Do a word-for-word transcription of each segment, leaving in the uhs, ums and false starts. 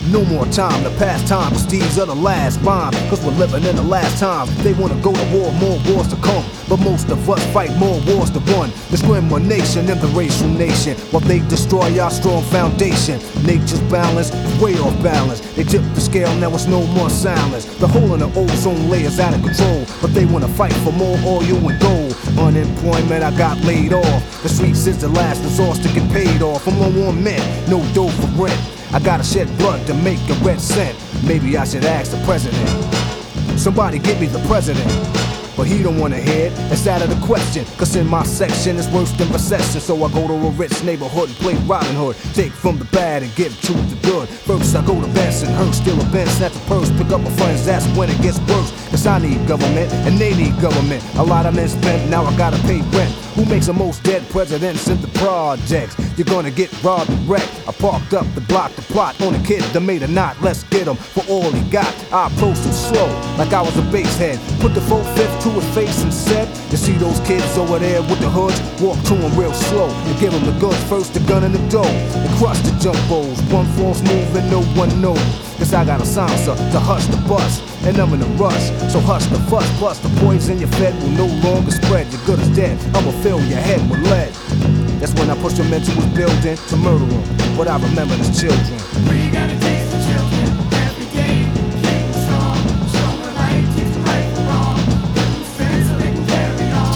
No more time to pass time, cause these are the last rhyme. Cause we're living in the last time. They wanna go to war, more wars to come. But most of us fight more wars to won. Discrimination in the racial nation, while they destroy our strong foundation. Nature's balance is way off balance. They tip the scale, now it's no more silence. The hole in the ozone layer's out of control, but they wanna fight for more oil and gold. Unemployment, I got laid off. The streets is the last resource to get paid off. I'm low on mint, no dough for rent. I gotta shed blood to make a red cent. Maybe I should ask the president. Somebody get me the president. But he don't wanna hear it, it's out of the question. Cause in my section it's worse than recession. So I go to a rich neighborhood and play Robin Hood. Take from the bad and give to the good. First I go to Bensonhurst, steal a Benz, snatch a purse, pick up my friends, that's when it gets worse. Cause I need government and they need government. A lot of men spent, now I gotta pay rent. Who makes the most dead presidents in the projects? You're gonna get robbed and wrecked. I parked up the block, the plot on a kid that made a knot. Let's get him for all he got. I approached him slow, like I was a basehead. Put the full fifth to his face and said, you see those kids over there with the hoods? Walk to him real slow and give him the goods. First the gun and the dough, and crush the jumbos. One false move and no one knows. Cause I got a silencer to hush the bus, and I'm in a rush, so hush the fuss. Plus the poison you fed will no longer spread. Your good is dead, I'ma fill your head with lead. That's when I push them into his building to murder them, but I remember his children. We gotta teach the children every day. Keep them strong, show them the light, teach them right from wrong. Give them strength so they can carry on.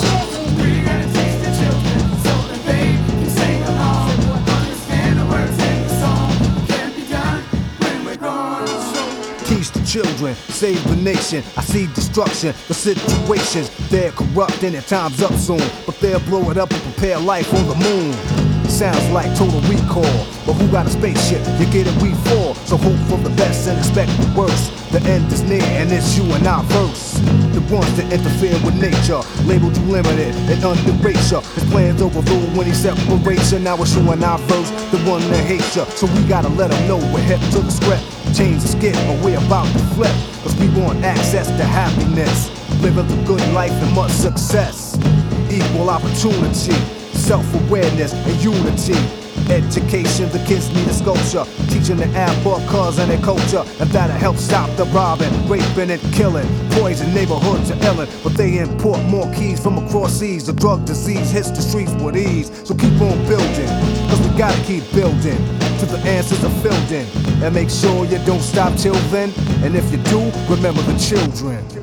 We gotta teach the children so that they can sing along. Understand the words in the song. It can't be done when we're gone. Teach the children, save the nation. I see destruction, the situations. They're corrupt and their time's up soon, but they'll blow it up and prepare life on the moon. Sounds like Total Recall, but who got a spaceship? You get it, we fall. So hope for the best and expect the worst. The end is near and it's you and our verse. The ones that interfere with nature, labeled you limited and underrate ya. His plans overrule when he separates ya. Now it's you and our verse, the one that hates ya. So we gotta let them know we're hip to the script. Change the skit, but we're about to flip. Cause we want access to happiness, living the good life and much success. Equal opportunity, self-awareness and unity. Education, the kids need a sculpture, teaching the Africans and their culture, and that'll help stop the robbing, raping and killing. Poison neighborhoods are illin', but they import more keys from across seas. The drug disease hits the streets with ease. So keep on building, cause we gotta keep building till the answers are filled in. And make sure you don't stop till then, and if you do, remember the children.